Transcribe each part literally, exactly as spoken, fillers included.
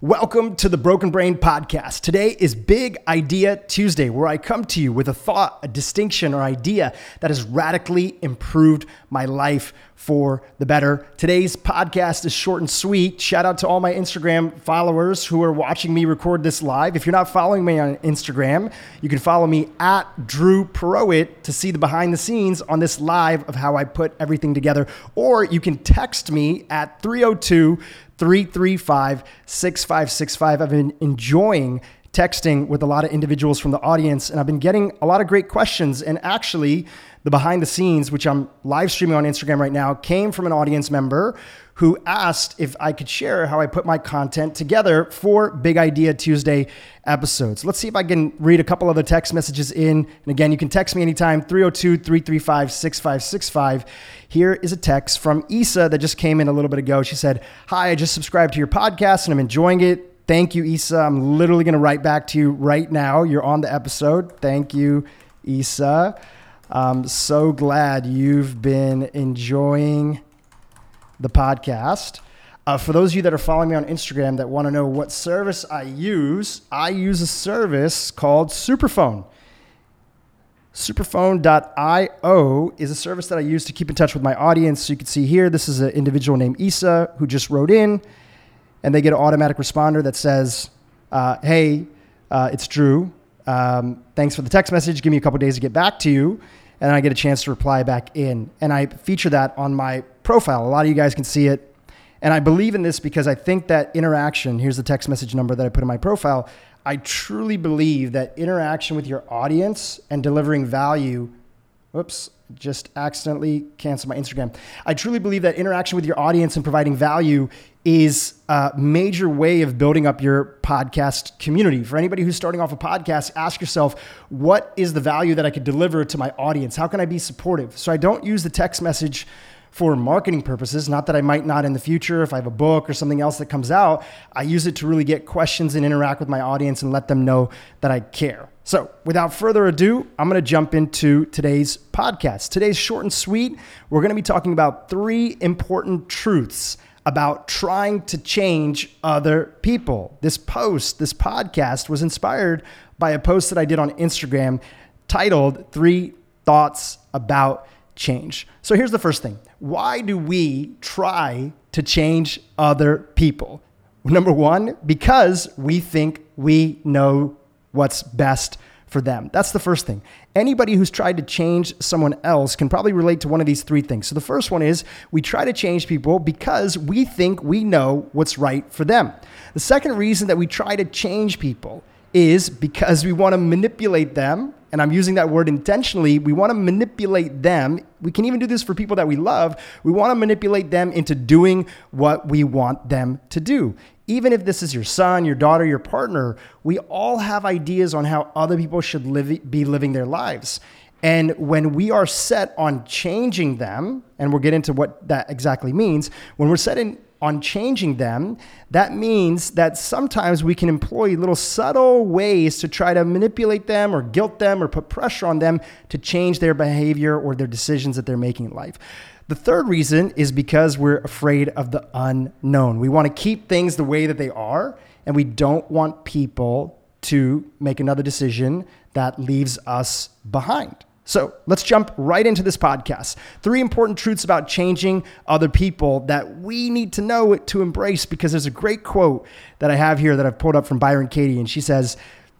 Welcome to the Broken Brain Podcast. Today is Big Idea Tuesday, where I come to you with a thought, a distinction, or idea that has radically improved my life for the better. Today's podcast is short and sweet. Shout out to all my Instagram followers who are watching me record this live. If you're not following me on Instagram, you can follow me at Drew Perowit to see the behind the scenes on this live of how I put everything together. Or you can text me at three oh two, three three five, six five six five. I've been enjoying texting with a lot of individuals from the audience, and I've been getting a lot of great questions. And actually, the behind the scenes, which I'm live streaming on Instagram right now, came from an audience member who asked if I could share how I put my content together for Big Idea Tuesday episodes. Let's see if I can read a couple of the text messages in. And again, you can text me anytime, three oh two, three three five, six five six five. Here is a text from Isa that just came in a little bit ago. She said, "Hi, I just subscribed to your podcast and I'm enjoying it. Thank you, Isa. I'm literally going to write back to you right now. You're on the episode. Thank you, Isa. I'm so glad you've been enjoying the podcast." Uh, for those of you that are following me on Instagram that want to know what service I use, I use a service called Superphone. Superphone dot io is a service that I use to keep in touch with my audience. So you can see here, this is an individual named Isa who just wrote in, and they get an automatic responder that says, uh, hey, uh, it's Drew. Um, thanks for the text message. Give me a couple days to get back to you. And I get a chance to reply back in. And I feature that on my profile. A lot of you guys can see it. And I believe in this because I think that interaction, here's the text message number that I put in my profile. I truly believe that interaction with your audience and delivering value, whoops, just accidentally canceled my Instagram. I truly believe that interaction with your audience and providing value is a major way of building up your podcast community. For anybody who's starting off a podcast, ask yourself, what is the value that I could deliver to my audience? How can I be supportive? So I don't use the text message for marketing purposes. Not that I might not in the future, if I have a book or something else that comes out. I use it to really get questions and interact with my audience and let them know that I care. So without further ado, I'm going to jump into today's podcast. Today's short and sweet. We're going to be talking about three important truths about trying to change other people. This post, this podcast was inspired by a post that I did on Instagram titled Three Thoughts About Change. So here's the first thing. Why do we try to change other people? Number one, because we think we know what's best for them. That's the first thing. Anybody who's tried to change someone else can probably relate to one of these three things. So the first one is we try to change people because we think we know what's right for them. The second reason that we try to change people is because we want to manipulate them. And I'm using that word intentionally. We want to manipulate them. We can even do this for people that we love. We want to manipulate them into doing what we want them to do. Even if this is your son, your daughter, your partner, we all have ideas on how other people should live, be living their lives. And when we are set on changing them, and we'll get into what that exactly means, when we're set in on changing them, that means that sometimes we can employ little subtle ways to try to manipulate them or guilt them or put pressure on them to change their behavior or their decisions that they're making in life. The third reason is because we're afraid of the unknown. We want to keep things the way that they are, and we don't want people to make another decision that leaves us behind. So let's jump right into this podcast. Three important truths about changing other people that we need to know to embrace, because there's a great quote that I have here that I've pulled up from Byron Katie, and she says,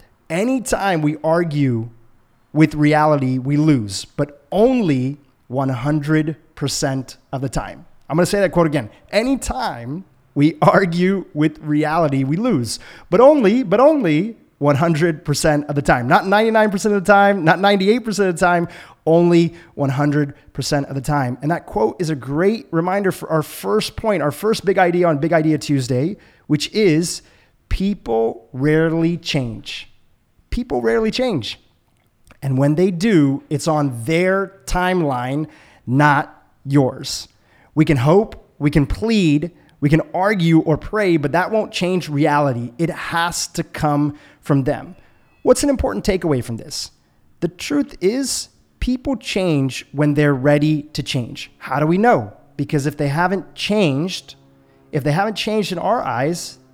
anytime we argue with reality, we lose, but only one hundred percent of the time. I'm going to say that quote again. Anytime we argue with reality, we lose, but only, but only one hundred percent of the time. Not ninety-nine percent of the time, not ninety-eight percent of the time, only one hundred percent of the time. And that quote is a great reminder for our first point, our first big idea on Big Idea Tuesday, which is people rarely change. People rarely change. And when they do, it's on their timeline, not yours. We can hope, we can plead, we can argue or pray, but that won't change reality. It has to come from them. What's an important takeaway from this? The truth is, people change when they're ready to change. How do we know? Because if they haven't changed, if they haven't changed in our eyes,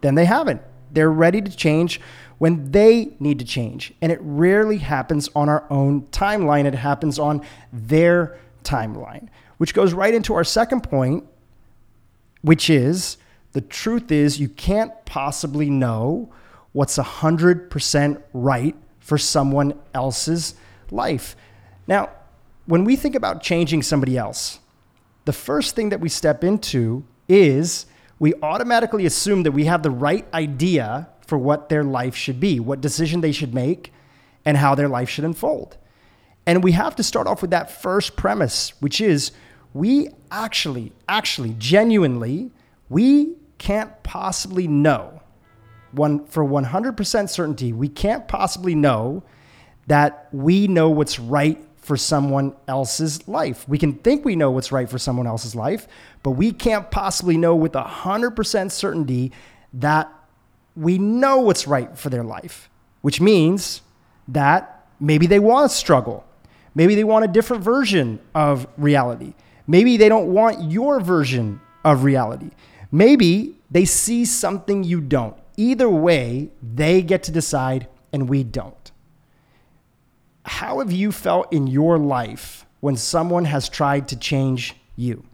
then they haven't. They're ready to change when they need to change. And it rarely happens on our own timeline. It happens on their timeline, which goes right into our second point, which is the truth is you can't possibly know what's one hundred percent right for someone else's life. Now, when we think about changing somebody else, the first thing that we step into is we automatically assume that we have the right idea for what their life should be, what decision they should make, and how their life should unfold. And we have to start off with that first premise, which is we actually, actually, genuinely, we can't possibly know, one for one hundred percent certainty, we can't possibly know that we know what's right for someone else's life. We can think we know what's right for someone else's life, but we can't possibly know with one hundred percent certainty that we know what's right for their life, which means that maybe they want to struggle. Maybe they want a different version of reality. Maybe they don't want your version of reality. Maybe they see something you don't. Either way, they get to decide and we don't. How have you felt in your life when someone has tried to change you?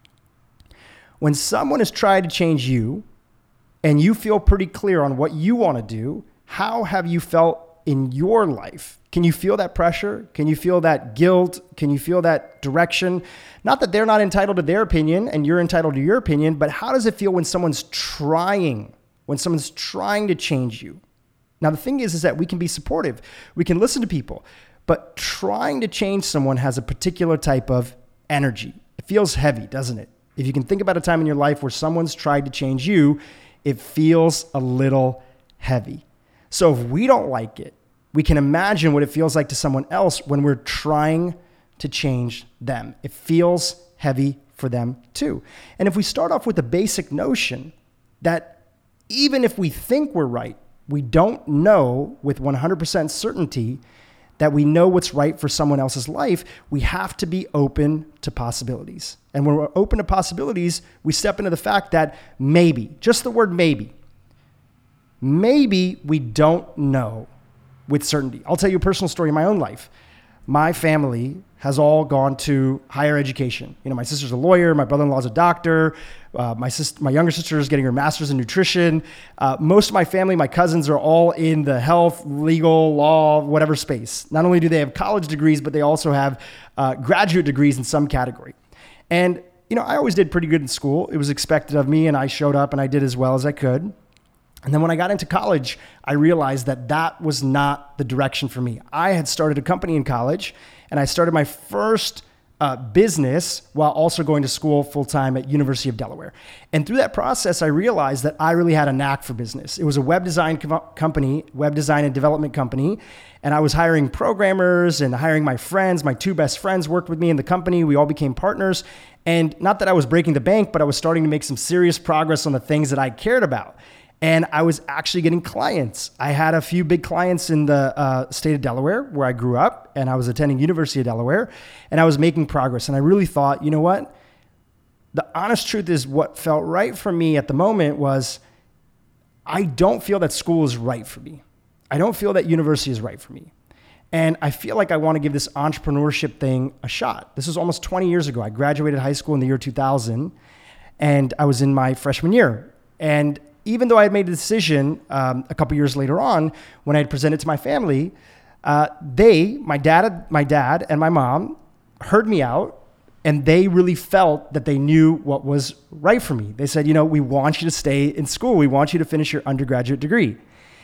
When someone has tried to change you and you feel pretty clear on what you want to do, how have you felt in your life? Can you feel that pressure? Can you feel that guilt? Can you feel that direction? Not that they're not entitled to their opinion and you're entitled to your opinion, but how does it feel when someone's trying, when someone's trying to change you? Now, the thing is, is that we can be supportive. We can listen to people, but trying to change someone has a particular type of energy. It feels heavy, doesn't it? If you can think about a time in your life where someone's tried to change you, it feels a little heavy. So if we don't like it, we can imagine what it feels like to someone else when we're trying to change them. It feels heavy for them too. And if we start off with the basic notion that even if we think we're right, we don't know with one hundred percent certainty that we know what's right for someone else's life, we have to be open to possibilities. And when we're open to possibilities, we step into the fact that maybe, just the word maybe, maybe we don't know with certainty. I'll tell you a personal story in my own life. My family has all gone to higher education. You know, my sister's a lawyer, my brother-in-law's a doctor, uh, my sister, my younger sister is getting her master's in nutrition. Uh, most of my family, my cousins, are all in the health, legal, law, whatever space. Not only do they have college degrees, but they also have uh, graduate degrees in some category. And, you know, I always did pretty good in school. It was expected of me, and I showed up and I did as well as I could. And then when I got into college, I realized that that was not the direction for me. I had started a company in college, and I started my first uh, business while also going to school full-time at University of Delaware. And through that process, I realized that I really had a knack for business. It was a web design co- company, web design and development company, and I was hiring programmers and hiring my friends. My two best friends worked with me in the company. We all became partners. And not that I was breaking the bank, but I was starting to make some serious progress on the things that I cared about. And I was actually getting clients. I had a few big clients in the uh, state of Delaware where I grew up, and I was attending University of Delaware, and I was making progress. And I really thought, you know what? The honest truth is what felt right for me at the moment was I don't feel that school is right for me. I don't feel that university is right for me. And I feel like I want to give this entrepreneurship thing a shot. This was almost twenty years ago. I graduated high school in the year two thousand, and I was in my freshman year. And even though I had made a decision um, a couple years later on, when I had presented to my family, uh, they, my dad, my dad and my mom heard me out, and they really felt that they knew what was right for me. They said, you know, we want you to stay in school. We want you to finish your undergraduate degree.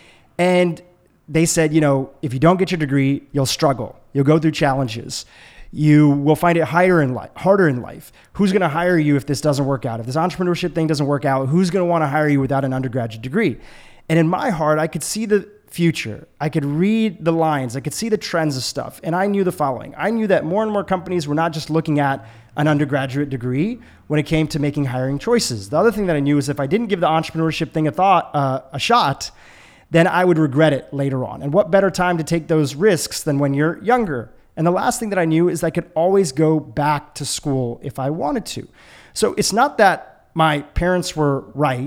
And they said, you know, if you don't get your degree, you'll struggle. You'll go through challenges. You will find it harder in life. Harder in life. Who's going to hire you if this doesn't work out? If this entrepreneurship thing doesn't work out, who's going to want to hire you without an undergraduate degree? And in my heart, I could see the future. I could read the lines. I could see the trends of stuff. And I knew the following. I knew that more and more companies were not just looking at an undergraduate degree when it came to making hiring choices. The other thing that I knew is if I didn't give the entrepreneurship thing a thought, uh, a shot, then I would regret it later on. And what better time to take those risks than when you're younger? And the last thing that I knew is I could always go back to school if I wanted to. So it's not that my parents were right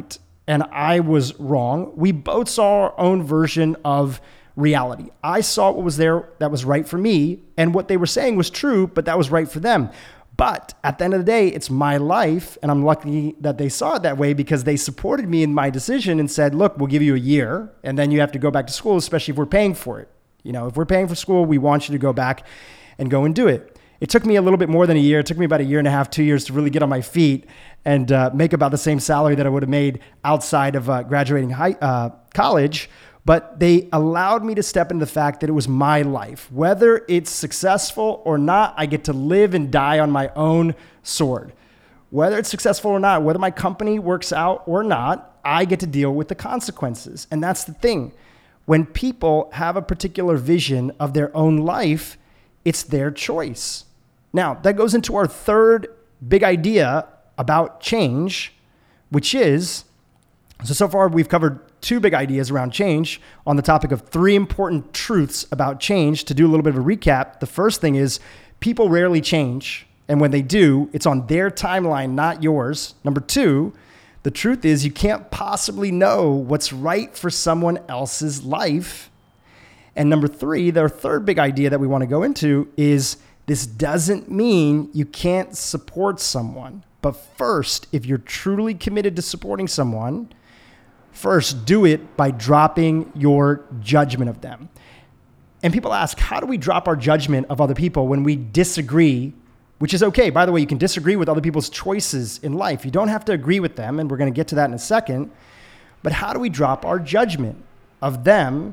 and I was wrong. We both saw our own version of reality. I saw what was there that was right for me, and what they were saying was true, but that was right for them. But at the end of the day, it's my life, and I'm lucky that they saw it that way because they supported me in my decision and said, look, we'll give you a year, and then you have to go back to school, especially if we're paying for it. You know, if we're paying for school, we want you to go back and go and do it. It took me a little bit more than a year. It took me about a year and a half, two years to really get on my feet and uh, make about the same salary that I would have made outside of uh, graduating high, uh, college. But they allowed me to step into the fact that it was my life. Whether it's successful or not, I get to live and die on my own sword. Whether it's successful or not, whether my company works out or not, I get to deal with the consequences. And that's the thing. When people have a particular vision of their own life, it's their choice. Now, that goes into our third big idea about change, which is, so, so far we've covered two big ideas around change on the topic of three important truths about change. To do a little bit of a recap, the first thing is people rarely change. And when they do, it's on their timeline, not yours. Number two, the truth is you can't possibly know what's right for someone else's life. And number three, their third big idea that we want to go into is this doesn't mean you can't support someone. But first, if you're truly committed to supporting someone, first, do it by dropping your judgment of them. And people ask, how do we drop our judgment of other people when we disagree, which is okay. By the way, you can disagree with other people's choices in life. You don't have to agree with them, and we're going to get to that in a second. But how do we drop our judgment of them,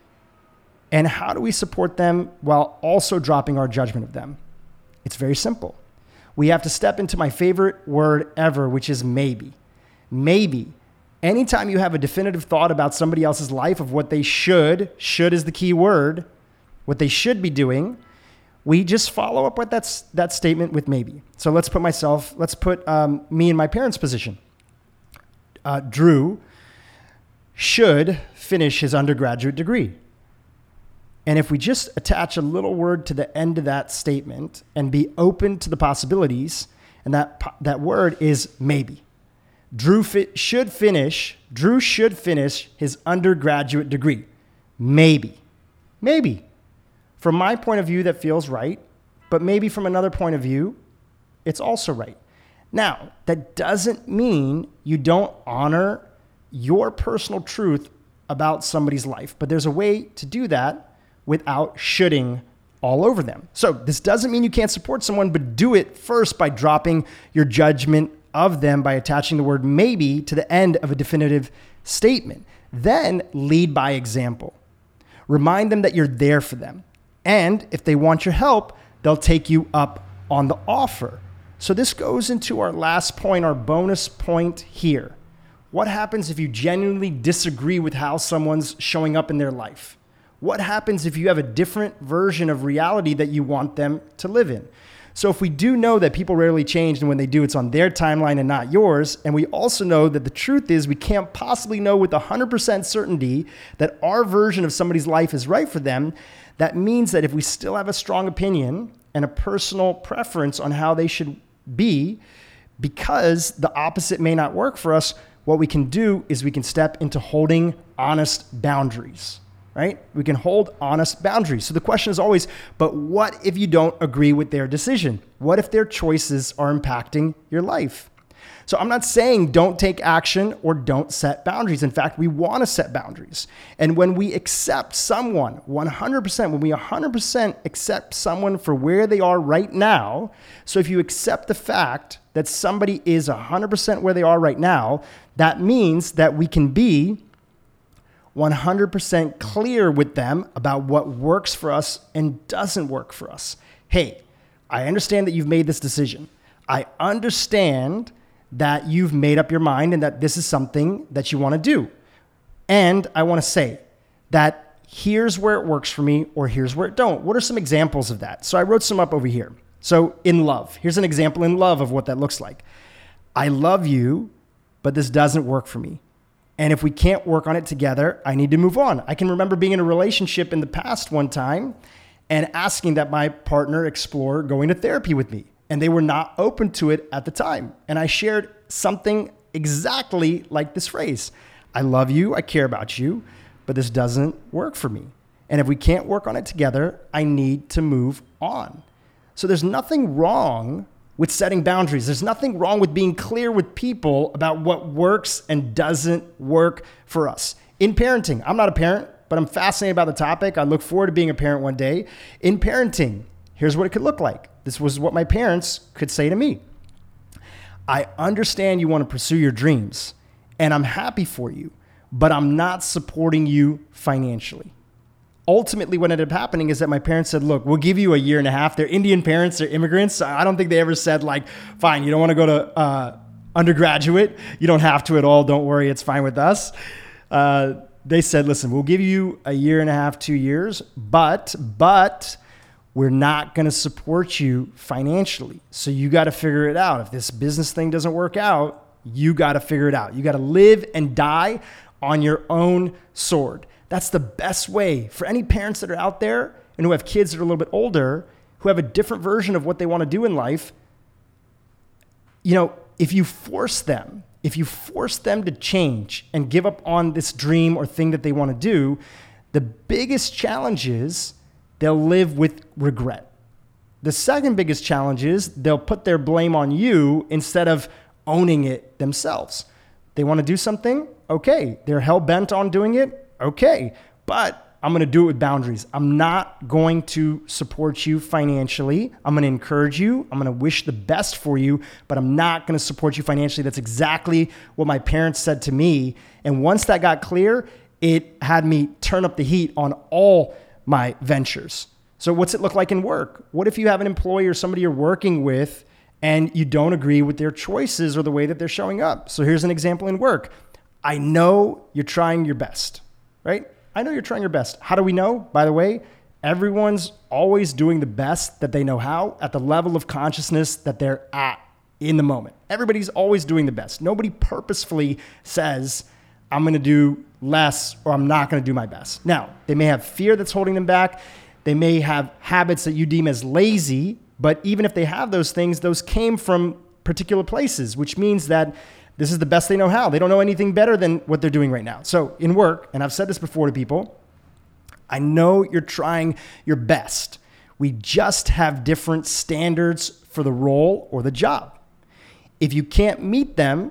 and how do we support them while also dropping our judgment of them? It's very simple. We have to step into my favorite word ever, which is maybe. Maybe. Anytime you have a definitive thought about somebody else's life of what they should, should is the key word, what they should be doing, we just follow up with that, that statement with maybe. So let's put myself, let's put um, me in my parents' position. Uh, Drew should finish his undergraduate degree. And if we just attach a little word to the end of that statement and be open to the possibilities, and that, that word is maybe. Drew fi- should finish, Drew should finish his undergraduate degree. Maybe. Maybe. From my point of view, that feels right, but maybe from another point of view, it's also right. Now, that doesn't mean you don't honor your personal truth about somebody's life, but there's a way to do that without shoulding all over them. So this doesn't mean you can't support someone, but do it first by dropping your judgment of them by attaching the word maybe to the end of a definitive statement. Then lead by example. Remind them that you're there for them. And if they want your help, they'll take you up on the offer. So this goes into our last point, our bonus point here. What happens if you genuinely disagree with how someone's showing up in their life? What happens if you have a different version of reality that you want them to live in? So if we do know that people rarely change, and when they do, it's on their timeline and not yours, and we also know that the truth is we can't possibly know with one hundred percent certainty that our version of somebody's life is right for them, that means that if we still have a strong opinion and a personal preference on how they should be, because the opposite may not work for us, what we can do is we can step into holding honest boundaries. Right? We can hold honest boundaries. So the question is always, but what if you don't agree with their decision? What if their choices are impacting your life? So I'm not saying don't take action or don't set boundaries. In fact, we want to set boundaries. And when we accept someone one hundred percent, when we one hundred percent accept someone for where they are right now, so if you accept the fact that somebody is one hundred percent where they are right now, that means that we can be one hundred percent clear with them about what works for us and doesn't work for us. Hey, I understand that you've made this decision. I understand that you've made up your mind and that this is something that you want to do. And I want to say that here's where it works for me or here's where it don't. What are some examples of that? So I wrote some up over here. So in love, here's an example in love of what that looks like. I love you, but this doesn't work for me. And if we can't work on it together, I need to move on. I can remember being in a relationship in the past one time and asking that my partner explore going to therapy with me. And they were not open to it at the time. And I shared something exactly like this phrase. I love you, I care about you, but this doesn't work for me. And if we can't work on it together, I need to move on. So there's nothing wrong with setting boundaries. There's nothing wrong with being clear with people about what works and doesn't work for us. In parenting, I'm not a parent, but I'm fascinated by the topic. I look forward to being a parent one day. In parenting, here's what it could look like. This was what my parents could say to me. I understand you want to pursue your dreams, and I'm happy for you, but I'm not supporting you financially. Ultimately, what ended up happening is that my parents said, look, we'll give you a year and a half. They're Indian parents, they're immigrants. I don't think they ever said like, fine, you don't want to go to uh, undergraduate. You don't have to at all. Don't worry, it's fine with us. Uh, they said, listen, we'll give you a year and a half, two years, but, but we're not going to support you financially. So you got to figure it out. If this business thing doesn't work out, you got to figure it out. You got to live and die on your own sword. That's the best way for any parents that are out there and who have kids that are a little bit older, who have a different version of what they want to do in life. You know, if you force them, if you force them to change and give up on this dream or thing that they want to do, the biggest challenge is they'll live with regret. The second biggest challenge is they'll put their blame on you instead of owning it themselves. They want to do something? Okay. They're hell-bent on doing it? Okay. But I'm going to do it with boundaries. I'm not going to support you financially. I'm going to encourage you. I'm going to wish the best for you, but I'm not going to support you financially. That's exactly what my parents said to me. And once that got clear, it had me turn up the heat on all my ventures. So what's it look like in work? What if you have an employee or somebody you're working with and you don't agree with their choices or the way that they're showing up? So here's an example in work. I know you're trying your best, right? I know you're trying your best. How do we know? By the way, everyone's always doing the best that they know how at the level of consciousness that they're at in the moment. Everybody's always doing the best. Nobody purposefully says, I'm going to do less or I'm not going to do my best. Now, they may have fear that's holding them back. They may have habits that you deem as lazy, but even if they have those things, those came from particular places, which means that this is the best they know how. They don't know anything better than what they're doing right now. So in work, and I've said this before to people, I know you're trying your best. We just have different standards for the role or the job. If you can't meet them,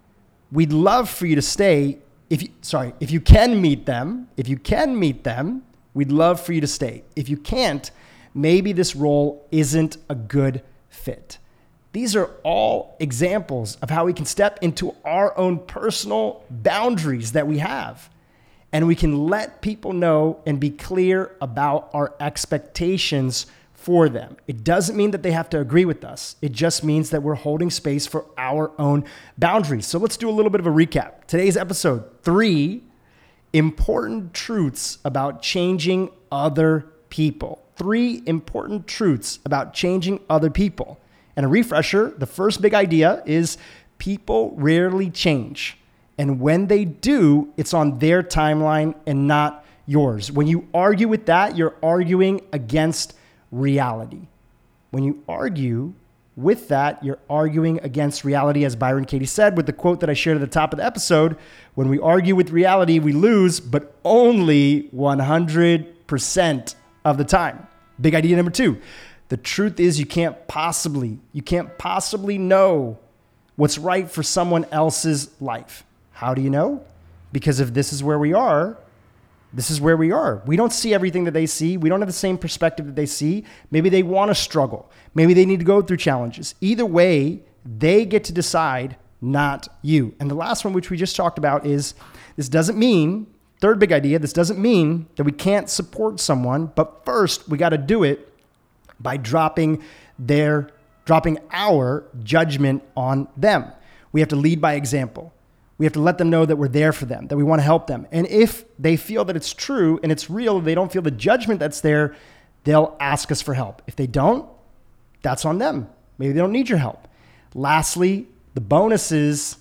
we'd love for you to stay. If you, sorry, if you can meet them, if you can meet them, we'd love for you to stay. If you can't, maybe this role isn't a good fit. These are all examples of how we can step into our own personal boundaries that we have. And we can let people know and be clear about our expectations for them. It doesn't mean that they have to agree with us. It just means that we're holding space for our own boundaries. So let's do a little bit of a recap. Today's episode, three important truths about changing other people. Three important truths about changing other people. And a refresher, the first big idea is people rarely change. And when they do, it's on their timeline and not yours. When you argue with that, you're arguing against reality. When you argue with that, you're arguing against reality, as Byron Katie said with the quote that I shared at the top of the episode. When we argue with reality, we lose, but only one hundred percent of the time. Big idea number two. The truth is you can't possibly, you can't possibly know what's right for someone else's life. How do you know? Because if this is where we are, this is where we are. We don't see everything that they see. We don't have the same perspective that they see. Maybe they want to struggle. Maybe they need to go through challenges. Either way, they get to decide, not you. And the last one, which we just talked about, is this doesn't mean, third big idea, this doesn't mean that we can't support someone, but first we got to do it by dropping their, dropping our judgment on them. We have to lead by example. We have to let them know that we're there for them, that we want to help them. And if they feel that it's true and it's real, they don't feel the judgment that's there, they'll ask us for help. If they don't, that's on them. Maybe they don't need your help. Lastly, the bonus is,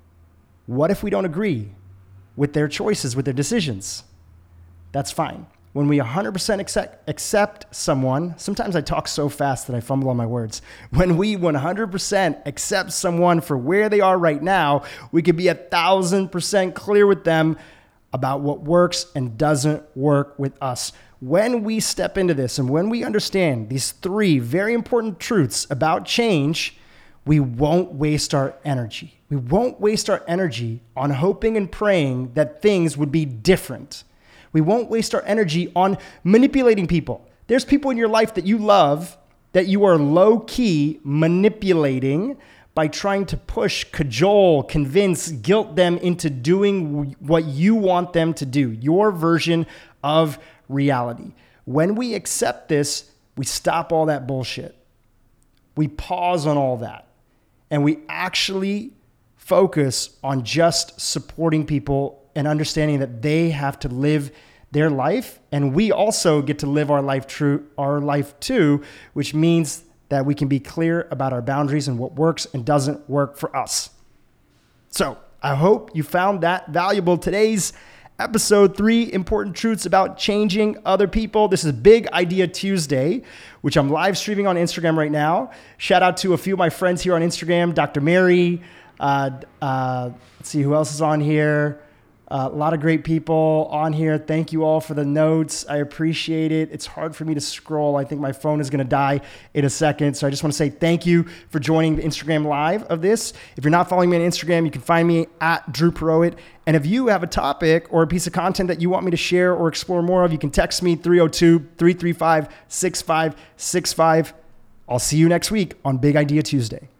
what if we don't agree with their choices, with their decisions? That's fine. when we one hundred percent accept, accept someone, sometimes I talk so fast that I fumble on my words. When we one hundred percent accept someone for where they are right now, we could be a thousand percent clear with them about what works and doesn't work with us. When we step into this and when we understand these three very important truths about change, we won't waste our energy. We won't waste our energy on hoping and praying that things would be different. We won't waste our energy on manipulating people. There's people in your life that you love that you are low-key manipulating by trying to push, cajole, convince, guilt them into doing what you want them to do, your version of reality. When we accept this, we stop all that bullshit. We pause on all that, and we actually focus on just supporting people and understanding that they have to live their life, and we also get to live our life true, our life too, which means that we can be clear about our boundaries and what works and doesn't work for us. So I hope you found that valuable. Today's episode, three important truths about changing other people. This is Big Idea Tuesday, which I'm live streaming on Instagram right now. Shout out to a few of my friends here on Instagram, Doctor Mary. Uh, uh, let's see who else is on here. Uh, a lot of great people on here. Thank you all for the notes. I appreciate it. It's hard for me to scroll. I think my phone is going to die in a second. So I just want to say thank you for joining the Instagram live of this. If you're not following me on Instagram, you can find me at Drew Perowit. And if you have a topic or a piece of content that you want me to share or explore more of, you can text me three oh two, three three five, six five six five. I'll see you next week on Big Idea Tuesday.